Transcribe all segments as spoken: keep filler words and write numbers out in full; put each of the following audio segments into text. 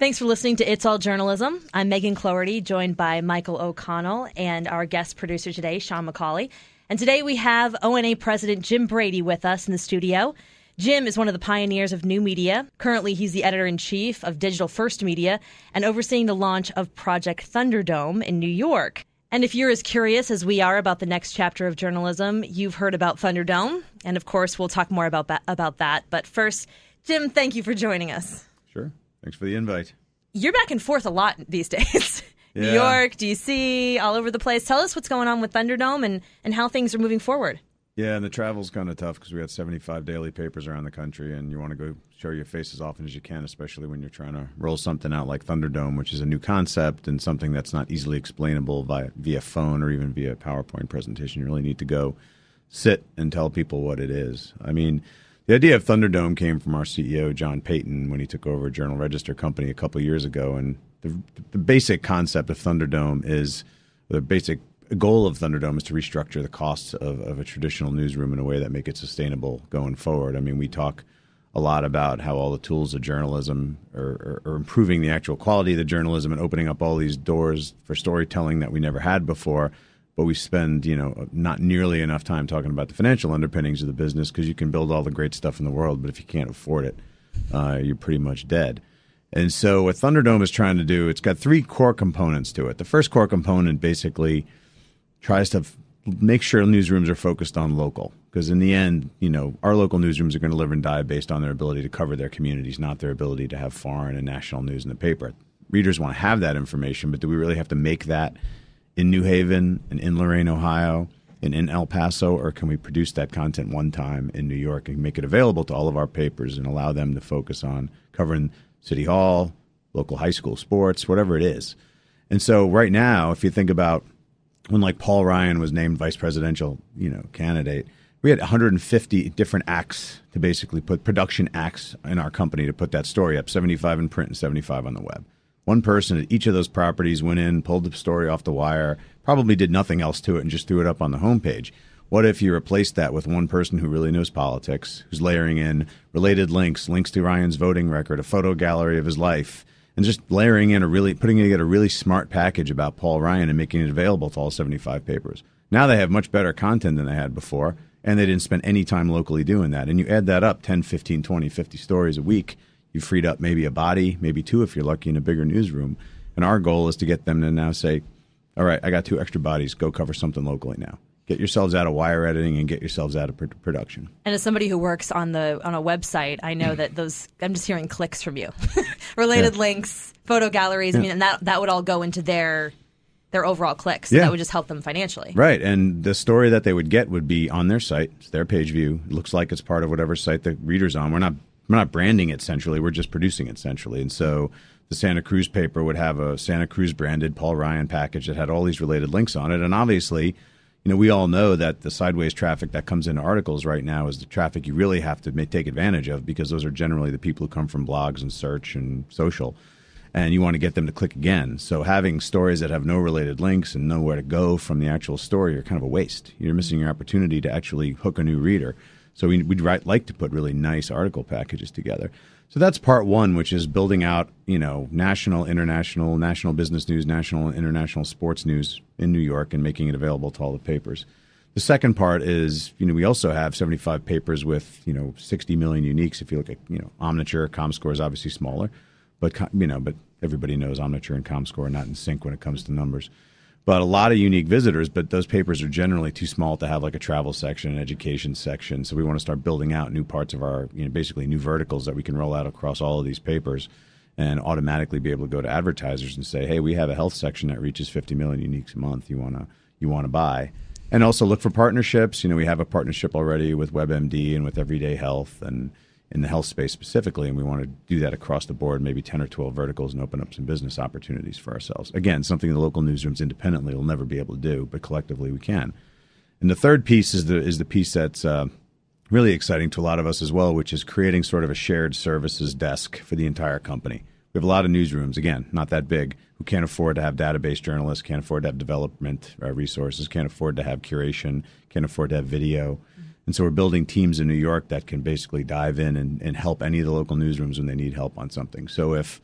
Thanks for listening to It's All Journalism. I'm Megan Cloherty, joined by Michael O'Connell and our guest producer today, Sean McCauley. And today we have O N A President Jim Brady with us in the studio. Jim is one of the pioneers of new media. Currently, he's the editor-in-chief of Digital First Media and overseeing the launch of Project Thunderdome in New York. And if you're as curious as we are about the next chapter of journalism, you've heard about Thunderdome. And of course, we'll talk more about that. About that. But first, Jim, thank you for joining us. Sure. Thanks for the invite. You're back and forth a lot these days. Yeah. New York, D C, all over the place. Tell us what's going on with Thunderdome and, and how things are moving forward. Yeah, and the travel's kind of tough because we got seventy-five daily papers around the country, and you want to go show your face as often as you can, especially when you're trying to roll something out like Thunderdome, which is a new concept and something that's not easily explainable via, via phone or even via PowerPoint presentation. You really need to go sit and tell people what it is. I mean, the idea of Thunderdome came from our C E O, John Payton, when he took over a Journal Register company a couple years ago, and the, the basic concept of Thunderdome is the basic The goal of Thunderdome is to restructure the costs of, of a traditional newsroom in a way that make it sustainable going forward. I mean, we talk a lot about how all the tools of journalism are, are, are improving the actual quality of the journalism and opening up all these doors for storytelling that we never had before. But we spend, you know, not nearly enough time talking about the financial underpinnings of the business because you can build all the great stuff in the world, but if you can't afford it, uh, you're pretty much dead. And so what Thunderdome is trying to do, it's got three core components to it. The first core component basically tries to f- make sure newsrooms are focused on local. Because in the end, you know, our local newsrooms are going to live and die based on their ability to cover their communities, not their ability to have foreign and national news in the paper. Readers want to have that information, but do we really have to make that in New Haven and in Lorain, Ohio, and in El Paso, or can we produce that content one time in New York and make it available to all of our papers and allow them to focus on covering City Hall, local high school sports, whatever it is. And so right now, if you think about when like Paul Ryan was named vice presidential, you know, candidate, we had one hundred fifty different acts to basically put production acts in our company to put that story up, seventy-five in print and seventy-five on the web. One person at each of those properties went in, pulled the story off the wire, probably did nothing else to it and just threw it up on the homepage. What if you replaced that with one person who really knows politics, who's layering in related links, links to Ryan's voting record, a photo gallery of his life, and just layering in a really, putting together a really smart package about Paul Ryan and making it available to all seventy-five papers. Now they have much better content than they had before, and they didn't spend any time locally doing that. And you add that up, ten, fifteen, twenty, fifty stories a week, you freed up maybe a body, maybe two if you're lucky in a bigger newsroom. And our goal is to get them to now say, all right, I got two extra bodies, go cover something locally now. Get yourselves out of wire editing and get yourselves out of pr- production. And as somebody who works on the on a website, I know that those, I'm just hearing clicks from you. Related yeah. links, photo galleries, yeah. I mean, and that, that would all go into their their overall clicks. So yeah. that would just help them financially. Right. And the story that they would get would be on their site. It's their page view. It looks like it's part of whatever site the reader's on. We're not we're not branding it centrally. We're just producing it centrally. And so the Santa Cruz paper would have a Santa Cruz branded Paul Ryan package that had all these related links on it. And obviously, you know, we all know that the sideways traffic that comes into articles right now is the traffic you really have to make, take advantage of because those are generally the people who come from blogs and search and social. And you want to get them to click again. So having stories that have no related links and nowhere to go from the actual story are kind of a waste. You're missing your opportunity to actually hook a new reader. So we, we'd write, like to put really nice article packages together. So that's part one, which is building out, you know, national, international, national business news, national and international sports news in New York and making it available to all the papers. The second part is, you know, we also have seventy-five papers with, you know, sixty million uniques. If you look at, you know, Omniture, ComScore is obviously smaller, but, you know, but everybody knows Omniture and ComScore are not in sync when it comes to numbers. But a lot of unique visitors, but those papers are generally too small to have like a travel section, an education section. So we want to start building out new parts of our, you know, basically new verticals that we can roll out across all of these papers and automatically be able to go to advertisers and say, hey, we have a health section that reaches fifty million uniques a month. You want to you want to buy. And also look for partnerships. You know, we have a partnership already with WebMD and with Everyday Health and in the health space specifically, and we want to do that across the board, maybe ten or twelve verticals and open up some business opportunities for ourselves. Again, something the local newsrooms independently will never be able to do, but collectively we can. And the third piece is the is the piece that's uh, really exciting to a lot of us as well, which is creating sort of a shared services desk for the entire company. We have a lot of newsrooms, again, not that big, who can't afford to have database journalists, can't afford to have development uh, resources, can't afford to have curation, can't afford to have video. And so we're building teams in New York that can basically dive in and, and help any of the local newsrooms when they need help on something. So if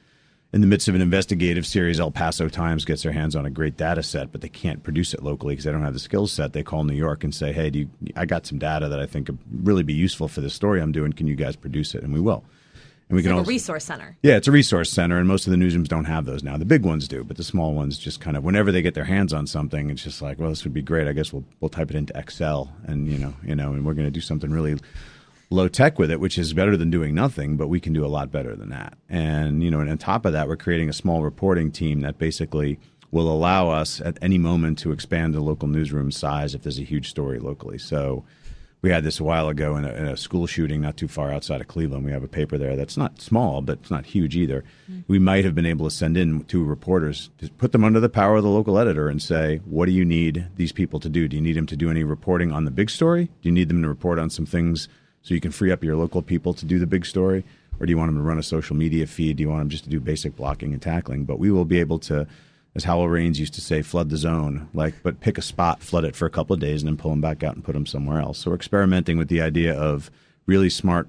in the midst of an investigative series, El Paso Times gets their hands on a great data set, but they can't produce it locally because they don't have the skill set. They call New York and say, hey, do you, I got some data that I think could really be useful for the story I'm doing. Can you guys produce it? And we will. And we it's can like also, a resource center. Yeah, it's a resource center, and most of the newsrooms don't have those now. The big ones do, but the small ones just kind of, whenever they get their hands on something, it's just like, well, this would be great. I guess we'll we'll type it into Excel, and you know, you know, and we're going to do something really low tech with it, which is better than doing nothing, but we can do a lot better than that. And, you know, and on top of that, we're creating a small reporting team that basically will allow us at any moment to expand the local newsroom size if there's a huge story locally. So we had this a while ago in a, in a school shooting not too far outside of Cleveland. We have a paper there that's not small, but it's not huge either. Mm-hmm. We might have been able to send in two reporters to put them under the power of the local editor and say, what do you need these people to do? Do you need them to do any reporting on the big story? Do you need them to report on some things so you can free up your local people to do the big story? Or do you want them to run a social media feed? Do you want them just to do basic blocking and tackling? But we will be able to, as Howell Raines used to say, flood the zone, like, but pick a spot, flood it for a couple of days, and then pull them back out and put them somewhere else. So we're experimenting with the idea of really smart,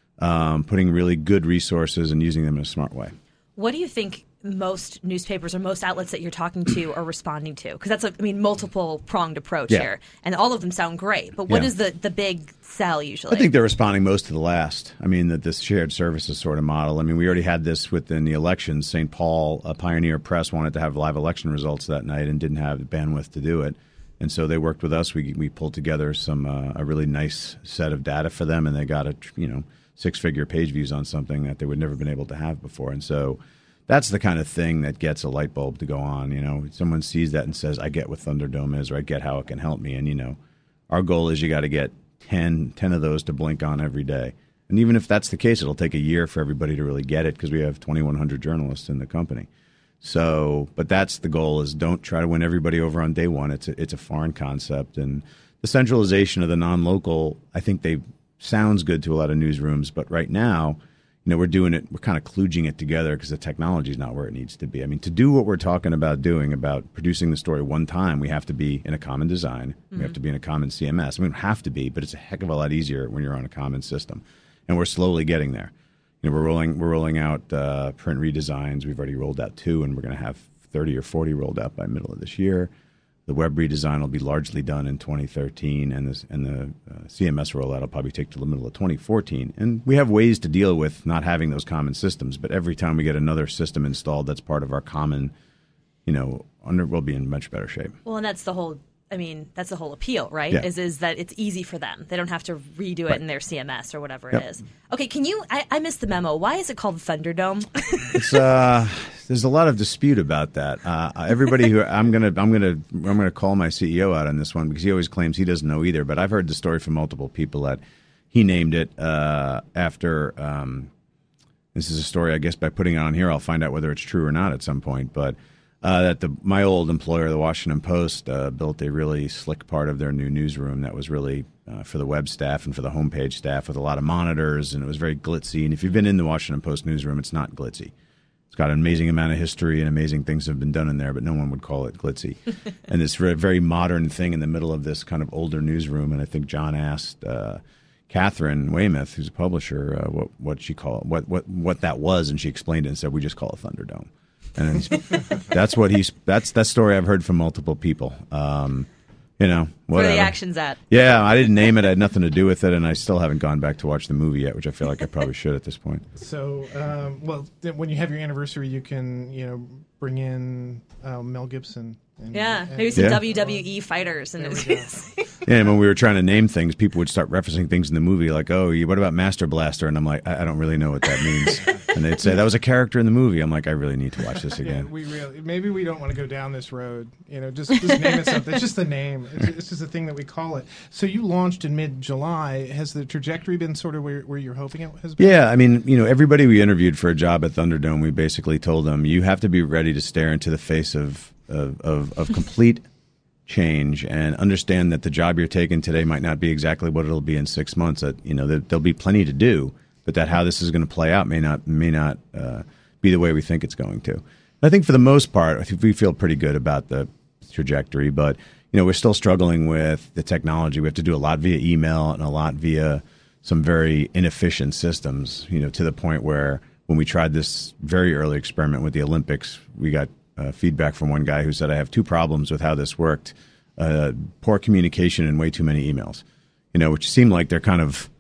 um, putting really good resources and using them in a smart way. What do you think most newspapers or most outlets that you're talking to are responding to? Because that's a, I mean, multiple pronged approach yeah. here, and all of them sound great. But what yeah. is the, the big sell usually? I think they're responding most to the last. I mean, that this shared services sort of model. I mean, we already had this within the elections. Saint Paul, a Pioneer Press, wanted to have live election results that night and didn't have the bandwidth to do it. And so they worked with us. We we pulled together some uh, a really nice set of data for them, and they got a you know six figure page views on something that they would never been able to have before. And so that's the kind of thing that gets a light bulb to go on. You know, someone sees that and says, I get what Thunderdome is, or I get how it can help me. And, you know, our goal is you got to get ten, ten of those to blink on every day. And even if that's the case, it'll take a year for everybody to really get it because we have twenty-one hundred journalists in the company. So, but that's the goal, is don't try to win everybody over on day one. It's a, it's a foreign concept. And the centralization of the non-local, I think they sounds good to a lot of newsrooms. But right now, you know, we're doing it, we're kind of kludging it together because the technology is not where it needs to be. I mean, to do what we're talking about doing, about producing the story one time, we have to be in a common design. Mm-hmm. We have to be in a common C M S. I mean, we don't have to be, but it's a heck of a lot easier when you're on a common system. And we're slowly getting there. You know, we're rolling we're rolling out uh, print redesigns. We've already rolled out two, and we're going to have thirty or forty rolled out by middle of this year. The web redesign will be largely done in twenty thirteen, and, this, and the uh, C M S rollout will probably take till the middle of twenty fourteen. And we have ways to deal with not having those common systems, but every time we get another system installed that's part of our common, you know, under, we'll be in much better shape. Well, and that's the whole, I mean, that's the whole appeal, right? Yeah. Is is that it's easy for them. They don't have to redo it right. in their C M S or whatever Yep. it is. Okay, can you, I, I missed the memo. Why is it called Thunderdome? It's uh, there's a lot of dispute about that. Uh, everybody who I'm gonna I'm gonna I'm gonna call my C E O out on this one because he always claims he doesn't know either. But I've heard the story from multiple people that he named it uh, after. Um, this is a story, I guess, by putting it on here, I'll find out whether it's true or not at some point. But uh, that the my old employer, the Washington Post, uh, built a really slick part of their new newsroom that was really uh, for the web staff and for the homepage staff with a lot of monitors, and it was very glitzy. And if you've been in the Washington Post newsroom, it's not glitzy. It's got an amazing amount of history and amazing things have been done in there, but no one would call it glitzy. And this very, very modern thing in the middle of this kind of older newsroom. And I think John asked uh, Catherine Weymouth, who's a publisher, uh, what what she called what what what that was, and she explained it and said, "We just call it Thunderdome." And that's what he's that's that story I've heard from multiple people. Um, You know, whatever. Where the action's at. Yeah, I didn't name it. I had nothing to do with it, and I still haven't gone back to watch the movie yet, which I feel like I probably should at this point. So, um, well, th- when you have your anniversary, you can, you know, bring in uh, Mel Gibson. And, Yeah, and, maybe some Yeah. W W E fighters. And There we it's- Yeah, and when we were trying to name things, people would start referencing things in the movie, like, "Oh, you- what about Master Blaster?" And I'm like, I, I don't really know what that means. And they'd say that was a character in the movie. I'm like, I really need to watch this Yeah, again. we really maybe we don't want to go down this road. You know, just, just name it something. It's just the name. It's, it's just a thing that we call it. So you launched in mid-July. Has the trajectory been sort of where, where you're hoping it has been? Yeah, I mean, you know, everybody we interviewed for a job at Thunderdome, we basically told them, you have to be ready to stare into the face of of, of, of complete change and understand that the job you're taking today might not be exactly what it'll be in six months. That, you know, there, there'll be plenty to do, but that how this is going to play out may not may not uh, be the way we think it's going to. I think for the most part, I think we feel pretty good about the trajectory, but you know, we're still struggling with the technology. We have to do a lot via email and a lot via some very inefficient systems, you know, to the point where when we tried this very early experiment with the Olympics, we got uh, feedback from one guy who said, I have two problems with how this worked. Uh, poor communication and way too many emails, you know, which seem like they're kind of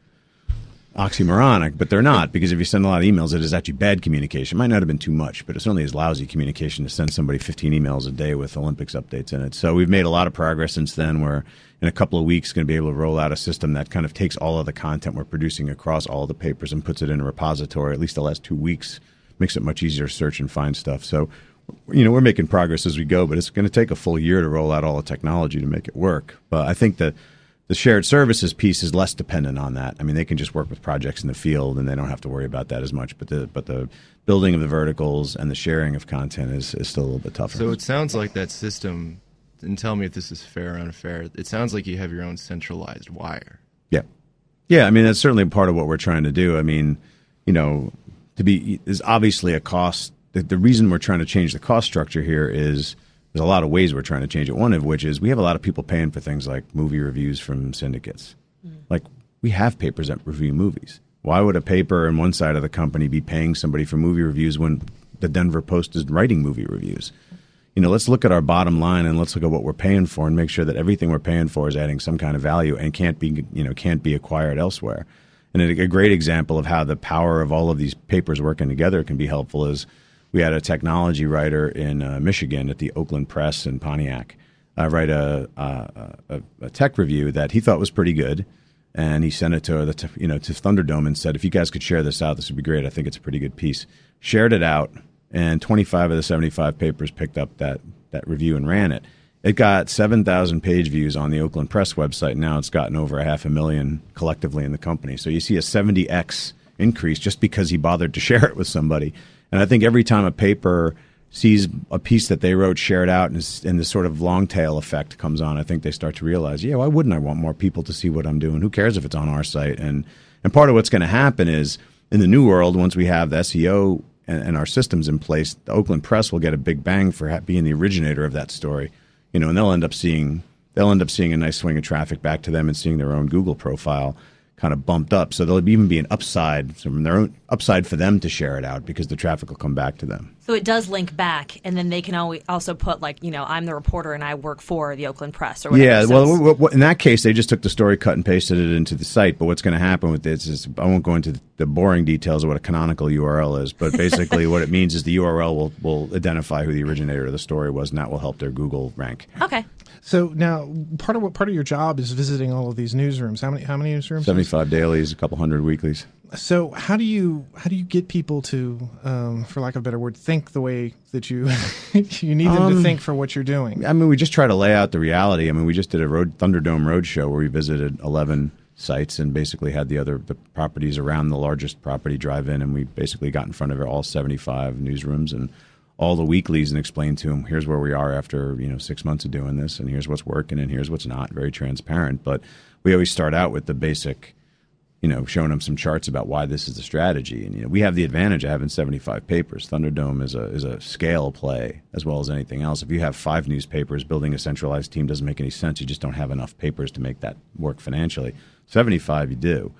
oxymoronic, but they're not, because if you send a lot of emails, it is actually bad communication. It might not have been too much, but it certainly is lousy communication to send somebody fifteen emails a day with Olympics updates in it. So we've made a lot of progress since then. We're in a couple of weeks going to be able to roll out a system that kind of takes all of the content we're producing across all of the papers and puts it in a repository. At least the last two weeks makes it much easier to search and find stuff. So, you know, we're making progress as we go, but it's going to take a full year to roll out all the technology to make it work. But I think that the shared services piece is less dependent on that. I mean, they can just work with projects in the field, and they don't have to worry about that as much. But the but the building of the verticals and the sharing of content is, is still a little bit tougher. So it sounds like that system, and tell me if this is fair or unfair, it sounds like you have your own centralized wire. Yeah. Yeah, I mean, that's certainly part of what we're trying to do. I mean, you know, to be is obviously a cost. The, the reason we're trying to change the cost structure here is there's a lot of ways we're trying to change it. One of which is we have a lot of people paying for things like movie reviews from syndicates. Mm. Like, we have papers that review movies. Why would a paper on one side of the company be paying somebody for movie reviews when the Denver Post is writing movie reviews? You know, let's look at our bottom line and let's look at what we're paying for and make sure that everything we're paying for is adding some kind of value and can't be, you know, can't be acquired elsewhere. And a, a great example of how the power of all of these papers working together can be helpful is we had a technology writer in uh, Michigan at the Oakland Press in Pontiac uh, write a, a, a, a tech review that he thought was pretty good, and he sent it to the t- you know to Thunderdome and said, if you guys could share this out, this would be great. I think it's a pretty good piece. Shared it out, and twenty-five of the seventy-five papers picked up that that review and ran it. It got seven thousand page views on the Oakland Press website. Now it's gotten over a half a million collectively in the company. So you see a seventy x increase just because he bothered to share it with somebody. And I think every time a paper sees a piece that they wrote shared out and, and this sort of long tail effect comes on, I think they start to realize, yeah, why wouldn't I want more people to see what I'm doing? Who cares if it's on our site? And and part of what's going to happen is in the new world, once we have the S E O and, and our systems in place, the Oakland Press will get a big bang for ha- being the originator of that story. You know, and they'll end up seeing they'll end up seeing a nice swing of traffic back to them and seeing their own Google profile kind of bumped up. So there'll even be an upside from their own upside for them to share it out because the traffic will come back to them. So it does link back, and then they can always also put, like, you know, I'm the reporter and I work for the Oakland Press or whatever. Yeah, so well, w- w- in that case, they just took the story, cut and pasted it into the site. But what's going to happen with this is, I won't go into the boring details of what a canonical U R L is, but basically what it means is the U R L will, will identify who the originator of the story was, and that will help their Google rank. Okay. So now, part of what part of your job is visiting all of these newsrooms. How many how many newsrooms? seventy-five dailies, a couple hundred weeklies. So how do you how do you get people to, um, for lack of a better word, think the way that you you need them um, to think for what you're doing? I mean, we just try to lay out the reality. I mean, we just did a road Thunderdome road show where we visited eleven sites and basically had the other the properties around the largest property drive in, and we basically got in front of all seventy-five newsrooms and all the weeklies and explained to them, here's where we are after, you know, six months of doing this, and here's what's working and here's what's not. Very transparent. But we always start out with the basic, you know, showing them some charts about why this is the strategy. And, you know, we have the advantage of having seventy-five papers. Thunderdome is a is a scale play as well as anything else. If you have five newspapers, building a centralized team doesn't make any sense. You just don't have enough papers to make that work financially. seventy-five you do.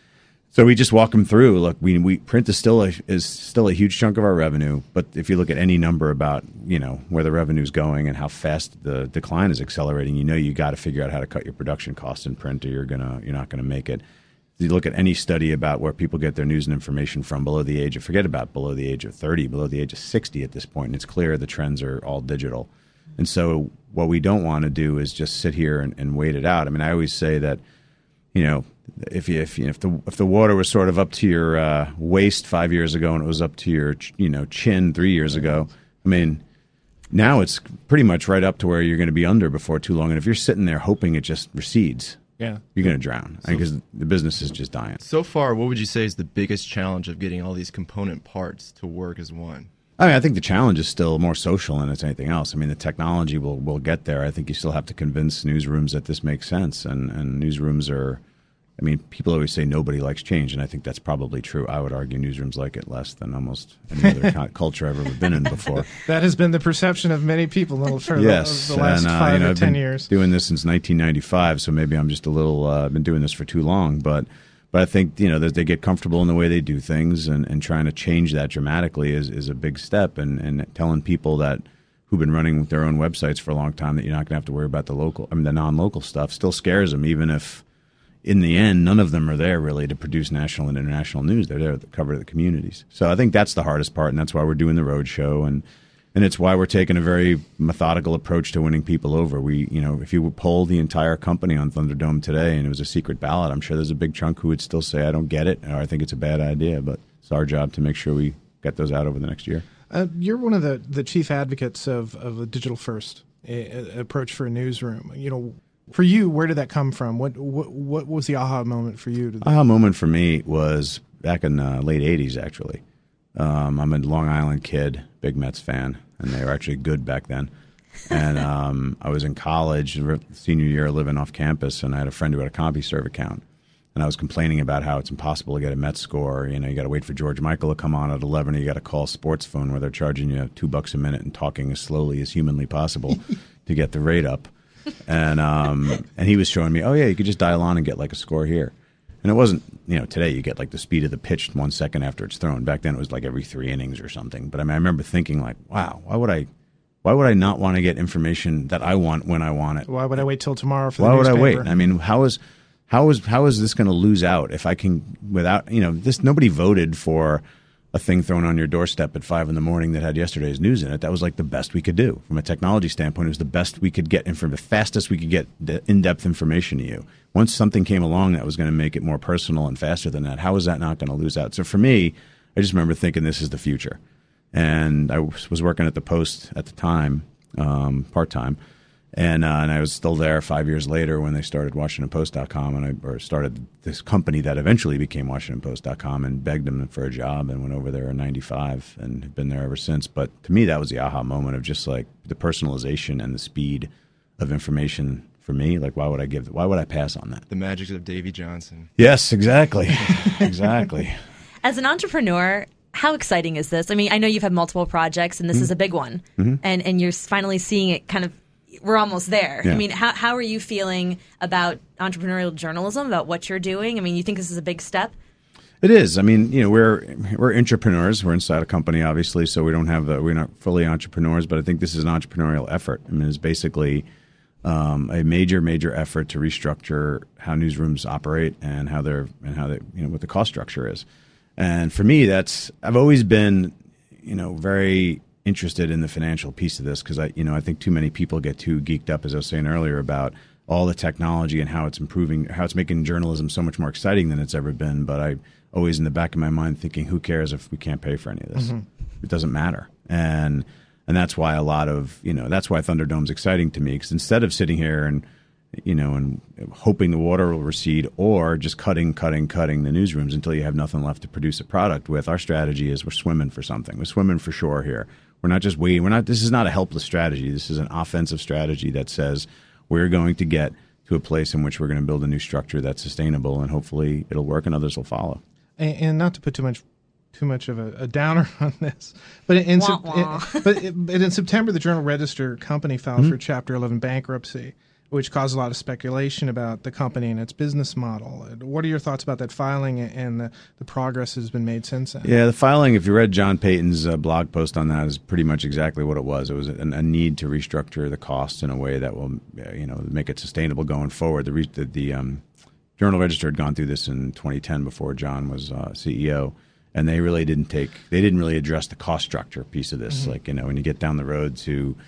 So we just walk them through. Look, we we print is still a, is still a huge chunk of our revenue, but if you look at any number about, you know, where the revenue is going and how fast the decline is accelerating, you know you got to figure out how to cut your production costs in print, or you're gonna you're not gonna make it. If you look at any study about where people get their news and information from below the age of forget about below the age of thirty, below the age of sixty at this point, and it's clear the trends are all digital. And so what we don't want to do is just sit here and, and wait it out. I mean, I always say that, you know, if you, if you, if the if the water was sort of up to your uh, waist five years ago and it was up to your you know chin three years ago, I mean, now it's pretty much right up to where you're going to be under before too long. And if you're sitting there hoping it just recedes, yeah, you're going to drown because so, the business is just dying. So far, what would you say is the biggest challenge of getting all these component parts to work as one? I mean, I think the challenge is still more social than it's anything else. I mean, the technology will will get there. I think you still have to convince newsrooms that this makes sense, and and newsrooms are. I mean, people always say nobody likes change, and I think that's probably true. I would argue newsrooms like it less than almost any other culture I've ever been in before. That has been the perception of many people for yes, the, the last and, uh, five you know, or I've ten been years. Doing this since nineteen ninety-five, so maybe I'm just a little. Uh, I've been doing this for too long, but But I think, you know, that they get comfortable in the way they do things, and, and trying to change that dramatically is, is a big step. And, and telling people that who've been running their own websites for a long time that you're not going to have to worry about the local, I mean, the non-local stuff still scares them, even if in the end, none of them are there really to produce national and international news. They're there to cover the communities. So I think that's the hardest part, and that's why we're doing the road show, and and it's why we're taking a very methodical approach to winning people over. We, you know, if you would poll the entire company on Thunderdome today and it was a secret ballot, I'm sure there's a big chunk who would still say, I don't get it, or I think it's a bad idea. But it's our job to make sure we get those out over the next year. Uh, you're one of the, the chief advocates of, of a digital-first a, a approach for a newsroom. You know, for you, where did that come from? What what, what was the aha moment for you? Aha moment for me was back in the late eighties, actually. Um, I'm a Long Island kid, big Mets fan, and they were actually good back then. And um, I was in college, senior year, living off campus, and I had a friend who had a CompuServe account. And I was complaining about how it's impossible to get a Mets score. You know, you got to wait for George Michael to come on at eleven, or you got to call Sports Phone where they're charging you two bucks a minute and talking as slowly as humanly possible to get the rate up. And um, and he was showing me, oh, yeah, you could just dial on and get like a score here. And it wasn't, you know, today you get like the speed of the pitch one second after it's thrown. Back then it was like every three innings or something. But I mean, I remember thinking like, wow, why would I why would I not want to get information that I want when I want it? Why would I wait till tomorrow for the Why would newspaper? I wait? I mean, how is how is how is this going to lose out if I can without, you know, this nobody voted for a thing thrown on your doorstep at five in the morning that had yesterday's news in it. That was like the best we could do from a technology standpoint. It was the best we could get, inform- the fastest we could get the in-depth information to you. Once something came along that was going to make it more personal and faster than that, how is that not going to lose out? So for me, I just remember thinking this is the future. And I was working at the Post at the time, um, part-time, and uh, and I was still there five years later when they started Washington Post dot com, and I or started this company that eventually became Washington Post dot com, and begged them for a job, and went over there in ninety-five and have been there ever since. But to me, that was the aha moment of just like the personalization and the speed of information for me. Like, why would I give? Why would I pass on that? The magic of Davy Johnson. Yes, exactly, exactly. As an entrepreneur, how exciting is this? I mean, I know you've had multiple projects, and this mm-hmm. is a big one, mm-hmm. and and you're finally seeing it kind of. We're almost there. Yeah. I mean, how how are you feeling about entrepreneurial journalism, about what you're doing? I mean, you think this is a big step? It is. I mean, you know, we're we're entrepreneurs. We're inside a company, obviously, so we don't have the we're not fully entrepreneurs. But I think this is an entrepreneurial effort. I mean, it's basically um, a major, major effort to restructure how newsrooms operate and how they're and how they you know what the cost structure is. And for me, that's I've always been, you know, very interested in the financial piece of this because I, you know, I think too many people get too geeked up, as I was saying earlier, about all the technology and how it's improving, how it's making journalism so much more exciting than it's ever been. But I always in the back of my mind thinking, who cares if we can't pay for any of this? Mm-hmm. It doesn't matter. And and that's why a lot of, you know, that's why Thunderdome's exciting to me, because instead of sitting here and, you know, and hoping the water will recede or just cutting, cutting, cutting the newsrooms until you have nothing left to produce a product with, our strategy is we're swimming for something. We're swimming for shore here. We're not just waiting. We're not. This is not a helpless strategy. This is an offensive strategy that says we're going to get to a place in which we're going to build a new structure that's sustainable, and hopefully it'll work and others will follow. And, and not to put too much too much of a, a downer on this, but in, wah, wah. in but, it, but in September, the Journal Register company filed mm-hmm. for Chapter eleven bankruptcy, which caused a lot of speculation about the company and its business model. What are your thoughts about that filing and the, the progress that has been made since then? Yeah, the filing, if you read John Payton's uh, blog post on that, is pretty much exactly what it was. It was a, a need to restructure the costs in a way that will, you know, make it sustainable going forward. The, re- the, the um, Journal Register had gone through this in twenty ten before John was uh, C E O, and they really didn't take, they didn't really address the cost structure piece of this. Mm-hmm. Like, you know, when you get down the road to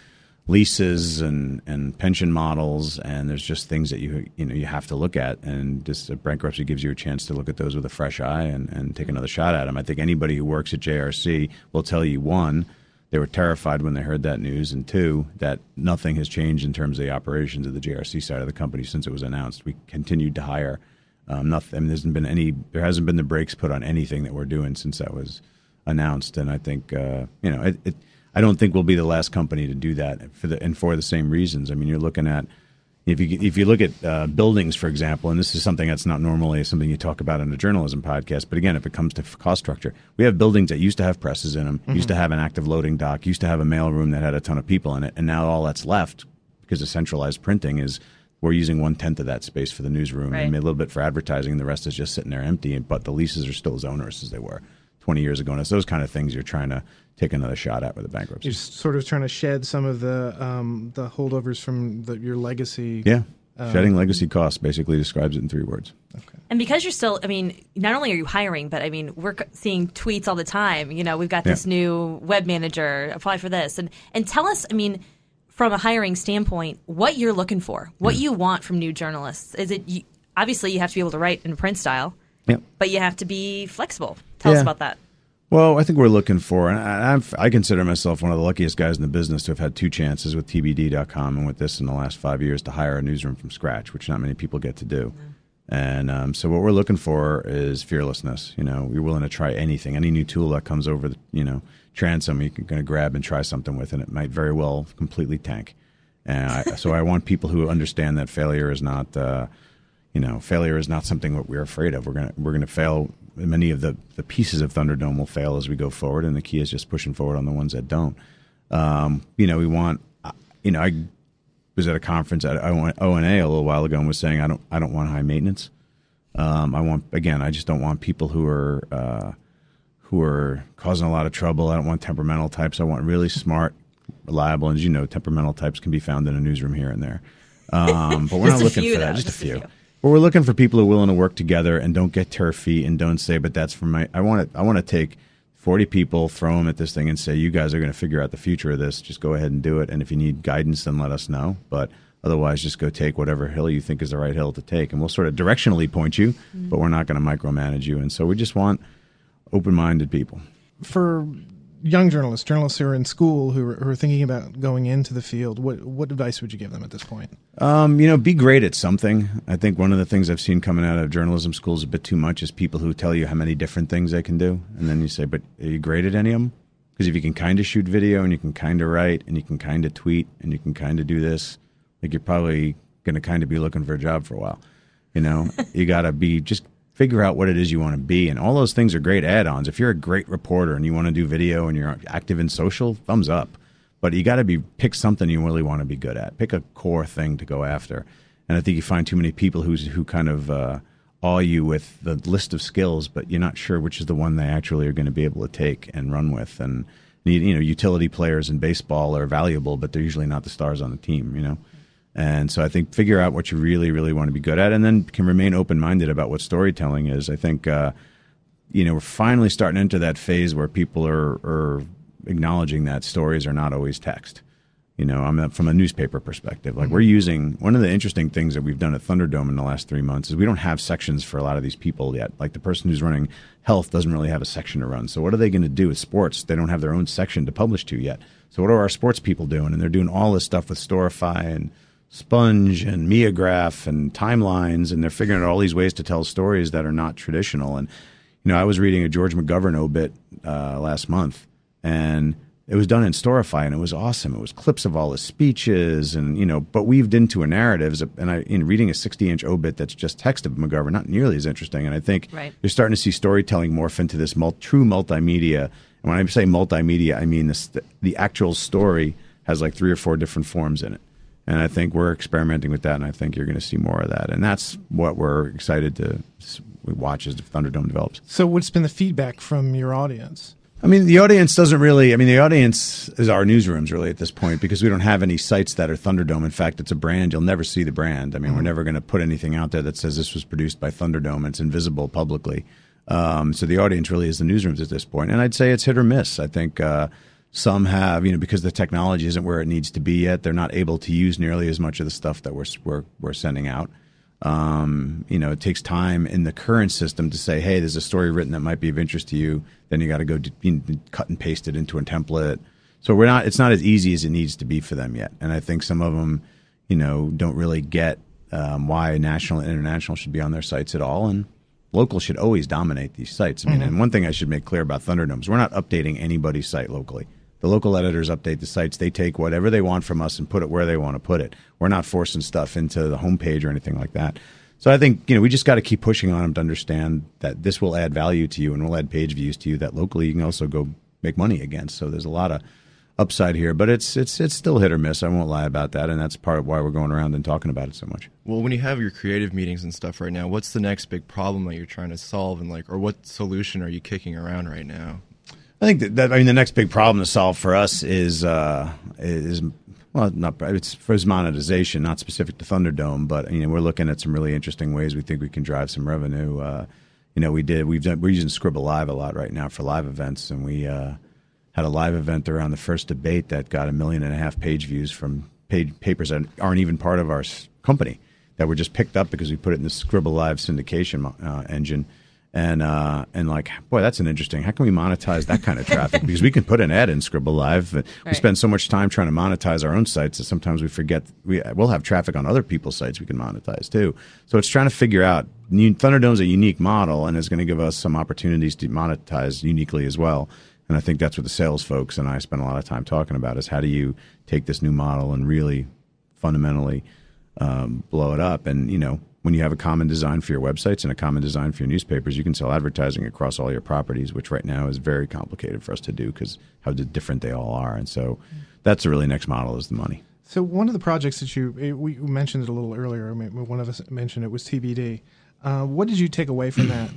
leases and, and pension models, and there's just things that you you know you have to look at, and this uh, bankruptcy gives you a chance to look at those with a fresh eye and, and take another shot at them. I think anybody who works at J R C will tell you, one, they were terrified when they heard that news, and two, that nothing has changed in terms of the operations of the J R C side of the company since it was announced. We continued to hire. Um, nothing. I mean, there hasn't been any. There hasn't been the brakes put on anything that we're doing since that was announced, and I think uh, you know it, it I don't think we'll be the last company to do that for the and for the same reasons. I mean, you're looking at if you if you look at uh, buildings, for example, and this is something that's not normally something you talk about in a journalism podcast, but again, if it comes to cost structure, we have buildings that used to have presses in them, mm-hmm. used to have an active loading dock, used to have a mail room that had a ton of people in it, and now all that's left because of centralized printing is we're using one-tenth of that space for the newsroom Right. and a little bit for advertising, and the rest is just sitting there empty, but the leases are still as onerous as they were twenty years ago. And it's those kind of things you're trying to take another shot at with the bankruptcy. You're sort of trying to shed some of the um, the holdovers from the, your legacy. Yeah. Um, Shedding legacy costs basically describes it in three words. Okay. And because you're still, I mean, not only are you hiring, but I mean, we're c- seeing tweets all the time. You know, we've got this Yeah. new web manager, apply for this. And, and tell us, I mean, from a hiring standpoint, what you're looking for, what Yeah. you want from new journalists. Is it, you, obviously, you have to be able to write in print style, Yep. but you have to be flexible. Tell us Yeah. about that. Well, I think we're looking for, and I, I've, I consider myself one of the luckiest guys in the business to have had two chances with T B D dot com and with this in the last five years to hire a newsroom from scratch, which not many people get to do. And um, so what we're looking for is fearlessness. You know, we're willing to try anything, any new tool that comes over the, you know, transom, you're going to grab and try something with, and it might very well completely tank. And I, so I want people who understand that failure is not, uh, you know, failure is not something that we're afraid of. We're gonna we're gonna fail. Many of the, the pieces of Thunderdome will fail as we go forward, and the key is just pushing forward on the ones that don't. Um, you know, we want. You know, I was at a conference at O N A a little while ago and was saying I don't I don't want high maintenance. Um, I want again. I just don't want people who are uh, who are causing a lot of trouble. I don't want temperamental types. I want really smart, reliable. And as you know, temperamental types can be found in a newsroom here and there. Um, but we're Just not a looking few, for that. though, Just, just a a few. few. But we're looking for people who are willing to work together and don't get turf feet and don't say, "But that's for my." I want to. I want to take forty people, throw them at this thing, and say, "You guys are going to figure out the future of this. Just go ahead and do it. And if you need guidance, then let us know. But otherwise, just go take whatever hill you think is the right hill to take, and we'll sort of directionally point you, Mm-hmm. but we're not going to micromanage you. And so we just want open-minded people. For young journalists, journalists who are in school who are, who are thinking about going into the field, what what advice would you give them at this point? Um, you know, be great at something. I think one of the things I've seen coming out of journalism schools a bit too much is people who tell you how many different things they can do. And then you say, but are you great at any of them? Because if you can kind of shoot video and you can kind of write and you can kind of tweet and you can kind of do this, like you're probably going to kind of be looking for a job for a while. You know, you got to be just figure out what it is you want to be. And all those things are great add-ons. If you're a great reporter and you want to do video and you're active in social, thumbs up. But you got to be pick something you really want to be good at. Pick a core thing to go after. And I think you find too many people who's, who kind of uh, awe you with the list of skills, but you're not sure which is the one they actually are going to be able to take and run with. And you know, utility players in baseball are valuable, but they're usually not the stars on the team. You know. And so I think figure out what you really, really want to be good at, and then can remain open-minded about what storytelling is. I think, uh, you know, we're finally starting to enter that phase where people are, are acknowledging that stories are not always text. You know, I'm from a newspaper perspective. Like, we're using one of the interesting things that we've done at Thunderdome in the last three months is we don't have sections for a lot of these people yet. Like, the person who's running health doesn't really have a section to run. So what are they going to do with sports? They don't have their own section to publish to yet. So what are our sports people doing? And they're doing all this stuff with Storify and Sponge and Miagraph and timelines, and they're figuring out all these ways to tell stories that are not traditional. And, you know, I was reading a George McGovern obit uh, last month, and it was done in Storify, and it was awesome. It was clips of all his speeches, and, you know, but weaved into a narrative. And I, in reading a sixty-inch obit that's just text of McGovern, not nearly as interesting. And I think Right. you're starting to see storytelling morph into this mul- true multimedia. And when I say multimedia, I mean this, the actual story has like three or four different forms in it. And I think we're experimenting with that, and I think you're going to see more of that. And that's what we're excited to watch as Thunderdome develops. So what's been the feedback from your audience? I mean, the audience doesn't really – I mean, the audience is our newsrooms really at this point, because we don't have any sites that are Thunderdome. In fact, it's a brand. You'll never see the brand. I mean, mm-hmm. we're never going to put anything out there that says this was produced by Thunderdome. It's invisible publicly. Um, so the audience really is the newsrooms at this point. And I'd say it's hit or miss. I think uh, – some have, you know, because the technology isn't where it needs to be yet, they're not able to use nearly as much of the stuff that we're we're, we're sending out. Um, you know, it takes time in the current system to say, hey, there's a story written that might be of interest to you. Then you got to go to, you know, cut and paste it into a template. So we're not. It's not as easy as it needs to be for them yet. And I think some of them, you know, don't really get um, why national and international should be on their sites at all. And local should always dominate these sites. I mean, mm-hmm. and one thing I should make clear about Thunderdome is we're not updating anybody's site locally. The local editors update the sites. They take whatever they want from us and put it where they want to put it. We're not forcing stuff into the homepage or anything like that. So I think, you know, we just got to keep pushing on them to understand that this will add value to you and will add page views to you that locally you can also go make money against. So there's a lot of upside here, but it's it's it's still hit or miss. I won't lie about that, and that's part of why we're going around and talking about it so much. Well, when you have your creative meetings and stuff right now, what's the next big problem that you're trying to solve, and like, or what solution are you kicking around right now? I think that, that I mean the next big problem to solve for us is uh, is well, not it's for his monetization, not specific to Thunderdome, but you know we're looking at some really interesting ways we think we can drive some revenue. Uh, you know, we did we've done we're using Scribble Live a lot right now for live events, and we. Uh, had a live event around the first debate that got a million and a half page views from paid papers that aren't even part of our company, that were just picked up because we put it in the Scribble Live syndication uh, engine. And, uh, and like, boy, that's an interesting, how can we monetize that kind of traffic? Because we can put an ad in Scribble Live. But right. We spend so much time trying to monetize our own sites that sometimes we forget we, we'll have traffic on other people's sites we can monetize too. So it's trying to figure out, Thunderdome's a unique model and is going to give us some opportunities to monetize uniquely as well. And I think that's what the sales folks and I spend a lot of time talking about is how do you take this new model and really fundamentally um, blow it up. And, you know, when you have a common design for your websites and a common design for your newspapers, you can sell advertising across all your properties, which right now is very complicated for us to do because how different they all are. And so that's the really next model is the money. So one of the projects that you, we mentioned it a little earlier, I mean, one of us mentioned it was T B D. Uh, what did you take away from that?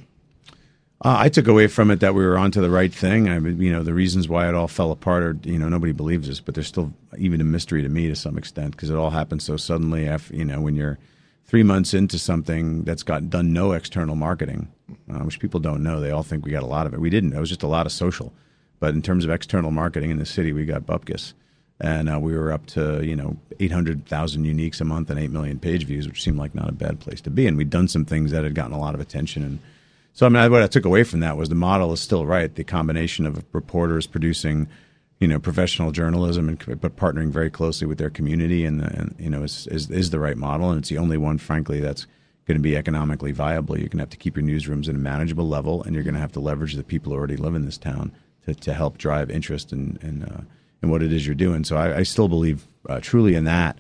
Uh, I took away from it that we were onto the right thing. I mean, you know, the reasons why it all fell apart are, you know, nobody believes this, but there's still even a mystery to me to some extent because it all happened so suddenly. After, you know, when you're three months into something that's got done no external marketing, uh, which people don't know, they all think we got a lot of it. We didn't. It was just a lot of social. But in terms of external marketing in the city, we got bupkis. And uh, we were up to, you know, eight hundred thousand uniques a month and eight million page views, which seemed like not a bad place to be. And we'd done some things that had gotten a lot of attention. And so, I mean, what I took away from that was the model is still right. The combination of reporters producing, you know, professional journalism and but partnering very closely with their community and, and you know, is, is is the right model. And it's the only one, frankly, that's going to be economically viable. You're going to have to keep your newsrooms at a manageable level, and you're going to have to leverage the people who already live in this town to, to help drive interest in in, uh, in what it is you're doing. So I, I still believe uh, truly in that.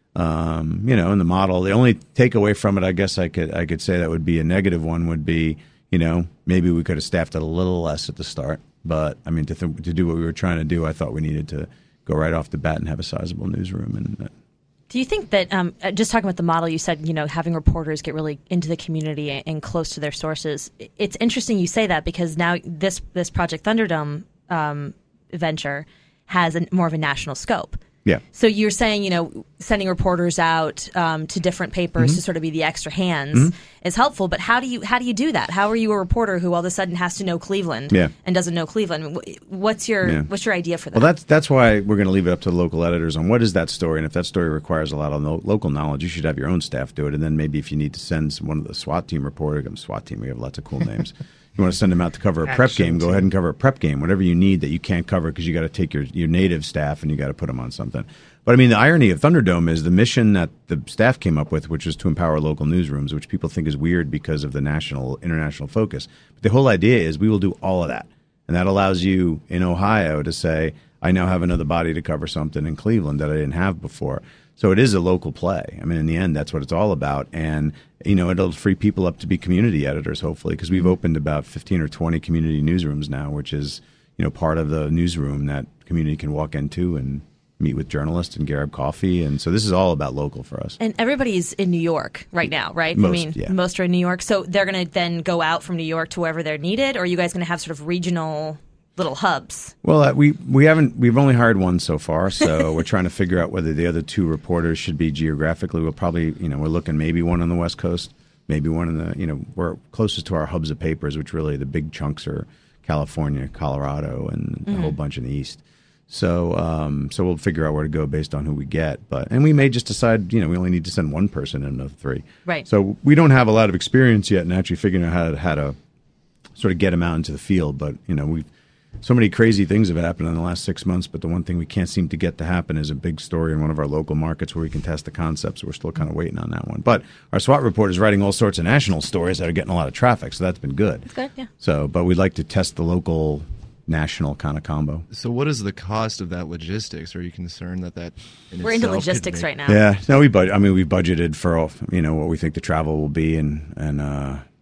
Um, you know, in the model, the only takeaway from it, I guess I could I could say that would be a negative one would be, you know, maybe we could have staffed it a little less at the start. But, I mean, to th- to do what we were trying to do, I thought we needed to go right off the bat and have a sizable newsroom. And uh, do you think that, um, just talking about the model, you said, you know, having reporters get really into the community and, and close to their sources. It's interesting you say that because now this, this Project Thunderdome um, venture has a, more of a national scope. Yeah. So you're saying, you know, sending reporters out um, to different papers mm-hmm. to sort of be the extra hands mm-hmm. is helpful. But how do you how do you do that? How are you a reporter who all of a sudden has to know Cleveland yeah. and doesn't know Cleveland? What's your yeah. what's your idea for that? Well, that's that's why we're going to leave it up to the local editors on what is that story. And if that story requires a lot of no- local knowledge, you should have your own staff do it. And then maybe if you need to send one of the SWAT team reporters, SWAT team, we have lots of cool names. You want to send them out to cover a prep Action game, go team. ahead and cover a prep game, whatever you need that you can't cover because you got to take your, your native staff and you got to put them on something. But I mean, the irony of Thunderdome is the mission that the staff came up with, which was to empower local newsrooms, which people think is weird because of the national, international focus. But the whole idea is we will do all of that. And that allows you in Ohio to say, I now have another body to cover something in Cleveland that I didn't have before. So it is a local play. I mean, in the end, that's what it's all about. And, you know, it'll free people up to be community editors, hopefully, because we've opened about fifteen or twenty community newsrooms now, which is, you know, part of the newsroom that community can walk into and meet with journalists and grab coffee. And so this is all about local for us. And everybody's in New York right now, right? Most, I mean, yeah. most are in New York. So they're going to then go out from New York to wherever they're needed? Or are you guys going to have sort of regional little hubs? Well, uh, we we haven't we've only hired one so far, so we're trying to figure out whether the other two reporters should be geographically. We'll probably, you know, we're looking maybe one on the West Coast, maybe one in the, you know, we're closest to our hubs of papers, which really the big chunks are California, Colorado, and mm-hmm. a whole bunch in the East. So, um, so we'll figure out where to go based on who we get. But and we may just decide, you know, we only need to send one person in of three. Right. So we don't have a lot of experience yet in actually figuring out how to how to sort of get them out into the field. But you know, we've so many crazy things have happened in the last six months, but the one thing we can't seem to get to happen is a big story in one of our local markets where we can test the concepts. So we're still kind of waiting on that one. But our SWAT report is writing all sorts of national stories that are getting a lot of traffic, so that's been good. That's good, yeah. So, but we'd like to test the local national kind of combo. So what is the cost of that logistics? Are you concerned that that in We're into logistics right now. Yeah. No, we bud- I mean, we budgeted for, you know, what we think the travel will be and, and, uh,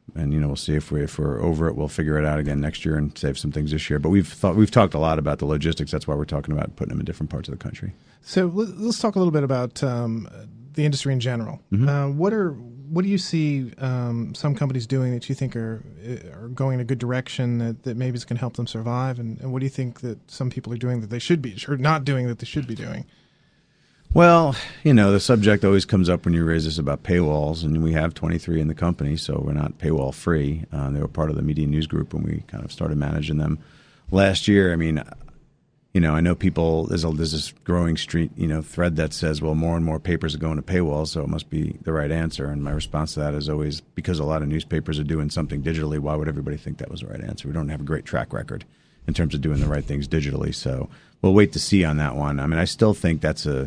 and you know, we'll see if we if we're over it, we'll figure it out again next year and save some things this year. But we've thought we've talked a lot about the logistics. That's why we're talking about putting them in different parts of the country. So let's talk a little bit about um, the industry in general. Mm-hmm. Uh, what are what do you see um, some companies doing that you think are are going in a good direction that, that maybe is going to help them survive? And, and what do you think that some people are doing that they should be, or not doing that they should be doing? Well, you know, the subject always comes up when you raise this about paywalls, and we have twenty-three in the company, so we're not paywall free. Uh, they were part of the Media News Group when we kind of started managing them last year. I mean, you know, I know people, there's, a, there's this growing street, you know, thread that says, well, more and more papers are going to paywall, so it must be the right answer. And my response to that is always, because a lot of newspapers are doing something digitally, why would everybody think that was the right answer? We don't have a great track record in terms of doing the right things digitally. So we'll wait to see on that one. I mean, I still think that's a,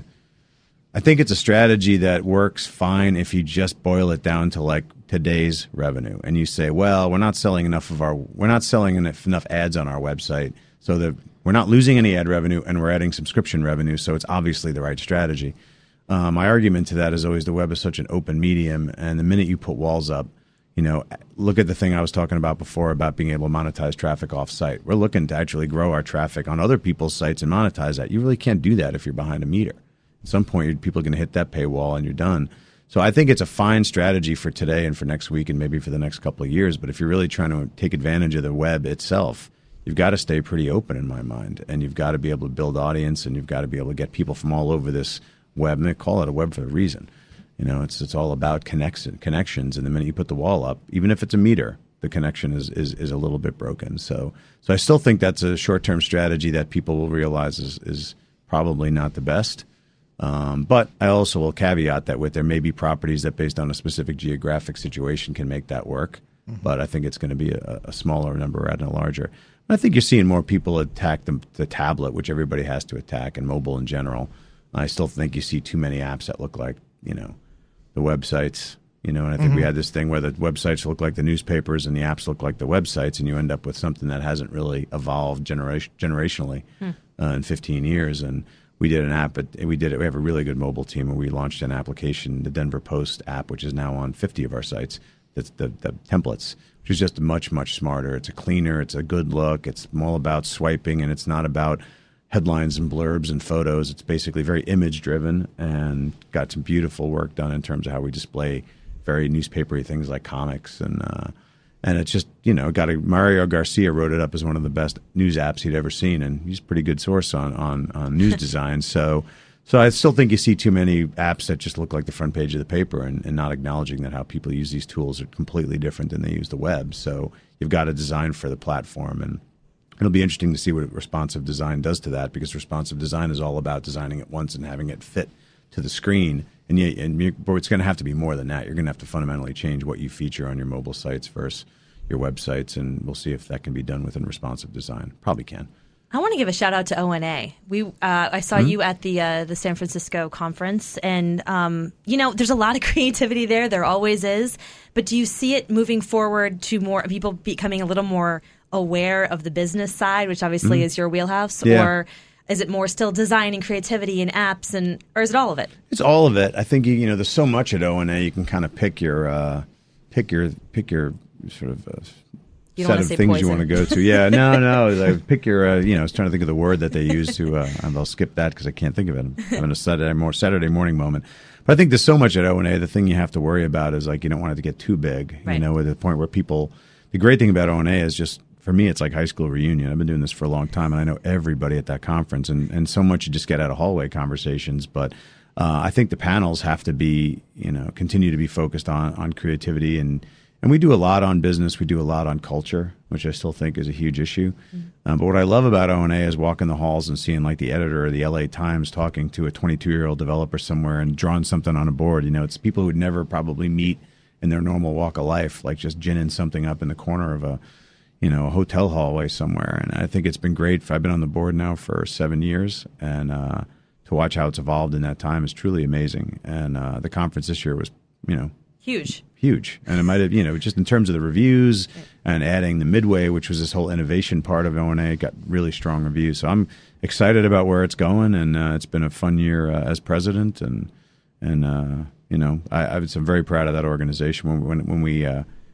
I think it's a strategy that works fine if you just boil it down to like today's revenue. And you say, well, we're not selling enough of our, we're not selling enough, enough ads on our website, so that we're not losing any ad revenue, and we're adding subscription revenue, so it's obviously the right strategy. Uh, my argument to that is always the web is such an open medium, and the minute you put walls up, you know, look at the thing I was talking about before about being able to monetize traffic off-site. We're looking to actually grow our traffic on other people's sites and monetize that. You really can't do that if you're behind a meter. At some point, people are going to hit that paywall, and you're done. So I think it's a fine strategy for today and for next week and maybe for the next couple of years, but if you're really trying to take advantage of the web itself, you've got to stay pretty open in my mind, and you've got to be able to build audience, and you've got to be able to get people from all over this web. And they call it a web for a reason. You know, it's it's all about connection, connections. And the minute you put the wall up, even if it's a meter, the connection is is, is a little bit broken. So so I still think that's a short-term strategy that people will realize is, is probably not the best. Um, but I also will caveat that with there may be properties that based on a specific geographic situation can make that work. Mm-hmm. But I think it's going to be a, a smaller number rather than a larger. I think you're seeing more people attack the, the tablet, which everybody has to attack, and mobile in general. I still think you see too many apps that look like, you know, the websites, you know, and I think mm-hmm. we had this thing where the websites look like the newspapers and the apps look like the websites, and you end up with something that hasn't really evolved generation, generationally hmm. uh, in fifteen years. And we did an app, but we did it. We have a really good mobile team, and we launched an application, the Denver Post app, which is now on fifty of our sites. That's the, the templates, which is just much, much smarter. It's a cleaner, it's a good look, it's all about swiping, and it's not about headlines and blurbs and photos. It's basically very image-driven and got some beautiful work done in terms of how we display very newspapery things like comics. And uh, and it's just, you know, got a, Mario Garcia wrote it up as one of the best news apps he'd ever seen, and he's a pretty good source on, on, on news design. So So I still think you see too many apps that just look like the front page of the paper, and, and not acknowledging that how people use these tools are completely different than they use the web. So you've got to design for the platform, and it'll be interesting to see what responsive design does to that, because responsive design is all about designing it once and having it fit to the screen. And, you, and you, but it's going to have to be more than that. You're going to have to fundamentally change what you feature on your mobile sites versus your websites, and we'll see if that can be done within responsive design. Probably can. I want to give a shout out to O N A. We, uh, I saw mm-hmm. you at the uh, the San Francisco conference, and um, you know, there's a lot of creativity there. There always is. But do you see it moving forward to more people becoming a little more aware of the business side, which obviously mm-hmm. is your wheelhouse, yeah. or is it more still design and creativity and apps, and or is it all of it? It's all of it. I think you know, there's so much at O N A. You can kind of pick your uh, pick your pick your sort of. Uh, You set of things poison. you want to go to. Yeah, no, no. Like pick your, uh, you know, I was trying to think of the word that they use to, uh, and I'll skip that because I can't think of it. I'm having a Saturday, more Saturday morning moment. But I think there's so much at O N A. The thing you have to worry about is like you don't want it to get too big, right. you know, at the point where people, the great thing about O N A is just, for me, it's like high school reunion. I've been doing this for a long time, and I know everybody at that conference, and, and so much you just get out of hallway conversations. But uh, I think the panels have to be, you know, continue to be focused on, on creativity, and And we do a lot on business. We do a lot on culture, which I still think is a huge issue. Mm-hmm. Um, but what I love about O N A is walking the halls and seeing like the editor of the L A Times talking to a twenty-two-year-old developer somewhere and drawing something on a board. You know, it's people who would never probably meet in their normal walk of life, like just ginning something up in the corner of a, you know, a hotel hallway somewhere. And I think it's been great. I've been on the board now for seven years, and uh, to watch how it's evolved in that time is truly amazing. And uh, the conference this year was, you know, Huge. Huge. And it might have, you know, just in terms of the reviews and adding the Midway, which was this whole innovation part of O N A, got really strong reviews. So I'm excited about where it's going, and uh, it's been a fun year uh, as president. And, and uh, you know, I, I was, I'm very proud of that organization. When, when, when we uh,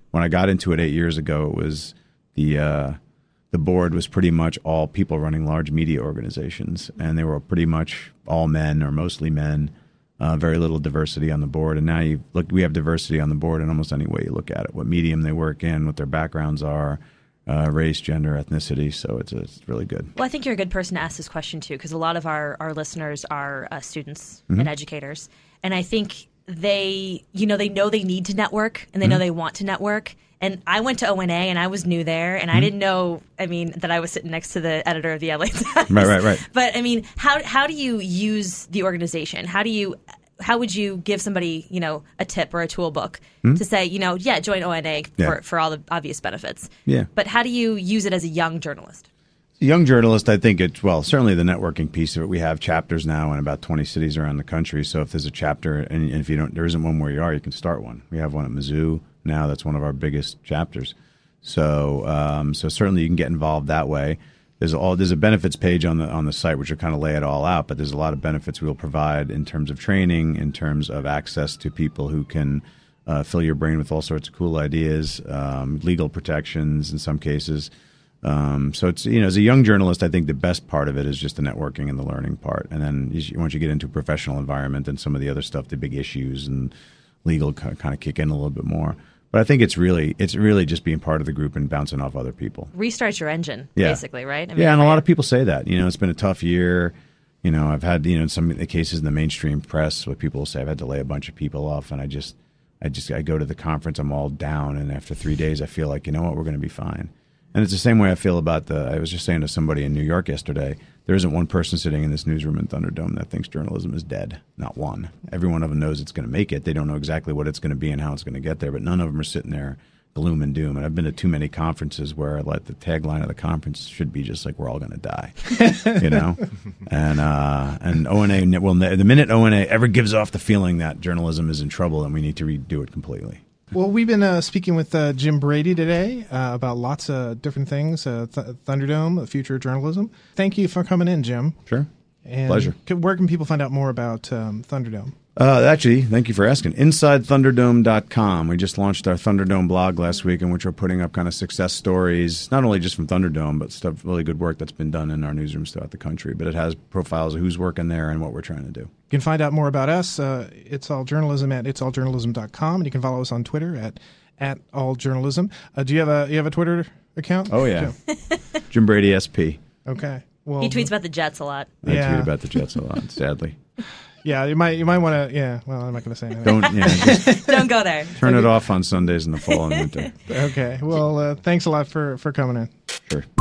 when I got into it eight years ago, it was the uh, the board was pretty much all people running large media organizations, and they were pretty much all men or mostly men. Uh, very little diversity on the board, and now you look. We have diversity on the board in almost any way you look at it. What medium they work in, what their backgrounds are, uh, race, gender, ethnicity. So it's it's really good. Well, I think you're a good person to ask this question too, because a lot of our our listeners are uh, students Mm-hmm. and educators, and I think they, you know, they know they need to network and they Mm-hmm. know they want to network. And I went to O N A and I was new there, and Mm-hmm. I didn't know, I mean, that I was sitting next to the editor of the L A Times. Right, right, right. But I mean, how how do you use the organization? How do you how would you give somebody, you know, a tip or a tool book to say, you know, yeah, join O N A for, Yeah. for all the obvious benefits. Yeah. But how do you use it as a young journalist? A young journalist, I think it's, well, certainly the networking piece of it. We have chapters now in about twenty cities around the country. So if there's a chapter, and if you don't, there isn't one where you are, you can start one. We have one at Mizzou now. That's one of our biggest chapters. So, um, so certainly you can get involved that way. There's all there's a benefits page on the on the site which will kind of lay it all out. But there's a lot of benefits we'll provide in terms of training, in terms of access to people who can uh, fill your brain with all sorts of cool ideas, um, legal protections in some cases. Um, so it's, you know, as a young journalist, I think the best part of it is just the networking and the learning part. And then you, once you get into a professional environment and some of the other stuff, the big issues and legal kind of kick in a little bit more. But I think it's really it's really just being part of the group and bouncing off other people. Restart your engine, Yeah. basically, right? I mean, Yeah, and a I- lot of people say that. You know, it's been a tough year. You know, I've had, you know, some of the cases in the mainstream press where people say I've had to lay a bunch of people off, and I just, I just, I go to the conference, I'm all down, and after three days, I feel like, you know what, we're going to be fine. And it's the same way I feel about the, I was just saying to somebody in New York yesterday, there isn't one person sitting in this newsroom in Thunderdome that thinks journalism is dead. Not one. Every one of them knows it's going to make it. They don't know exactly what it's going to be and how it's going to get there, but none of them are sitting there gloom and doom. And I've been to too many conferences where like the tagline of the conference should be just like, we're all going to die, you know? And, uh, and O N A, well, the minute O N A ever gives off the feeling that journalism is in trouble, and we need to redo it completely. Well, we've been uh, speaking with uh, Jim Brady today uh, about lots of different things, uh, Th- Thunderdome, the future of journalism. Thank you for coming in, Jim. Sure. And Pleasure. c- Where can people find out more about um, Thunderdome? Uh, actually, thank you for asking. inside thunderdome dot com. We just launched our Thunderdome blog last week, in which we're putting up kind of success stories, not only just from Thunderdome, but stuff, really good work that's been done in our newsrooms throughout the country. But it has profiles of who's working there and what we're trying to do. You can find out more about us. Uh, it's All Journalism at its all journalism dot com, and you can follow us on Twitter at at All Journalism. Uh, do you have a you have a Twitter account? Oh, yeah. Jim? Jim Brady, S P. Okay. Well, He tweets about the Jets a lot. I Yeah. tweet about the Jets a lot, sadly. Yeah, you might you might want to. Yeah. Well, I'm not going to say anything. Don't, yeah, just Don't go there. turn it off on Sundays in the fall and winter. Okay. Well, uh, thanks a lot for for coming in. Sure.